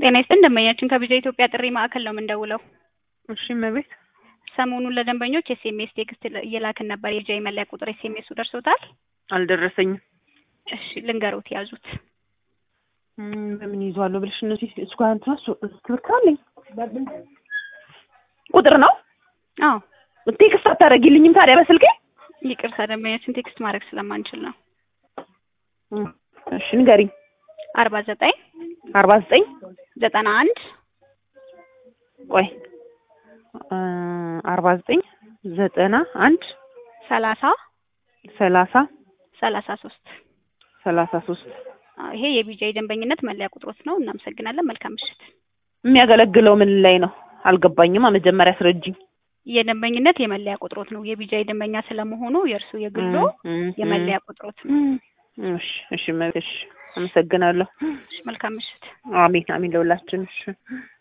ጤና ይስጥልኝ ደንበኛችን ከቢጃ ኢትዮጵያ ጥሪ ማዕከል ነው የምንደውለው። እሺ መቤት ሰሞኑን ለደንበኞች ኤስኤምኤስ ቴክስት እየላክን ነበር። የቢጃ መለያ ቁጥር ኤስኤምኤሱ ደርሶታል? አልደረሰኝም። እሺ ልንገሩት ያዙት። በምን ይዟለሁ ብለሽ እነዚህ እስኳን ታሱ ትልካለኝ ቁጥር ነው? አዎ ቴክስት አታረጊልኝም ታዲያ በስልኬ? ይቅርታ ደንበኛችን ቴክስት ማድረግ ስለማንችል ነው። እሺ ንገሪኝ። 49 91 ቆይ 49 91 30 33 ይሄ የቢጃ ደንበኝነት መለያ ቁጥሮት ነው። እናመሰግናለን። መልካም ምሽት። የሚያገለግለው ምን ላይ ነው አልገባኝም። መጀመሪያ አስረጅኝ። የደንበኝነት የመለያ ቁጥሮት ነው። የቢጃ ደንበኛ ስለመሆኑ የእርሱ የግሎ የመለያ ቁጥሮት ነው። እሺ አመሰግናለሁ። መልካም ምሽት። አሜን ለሁላችን። እሺ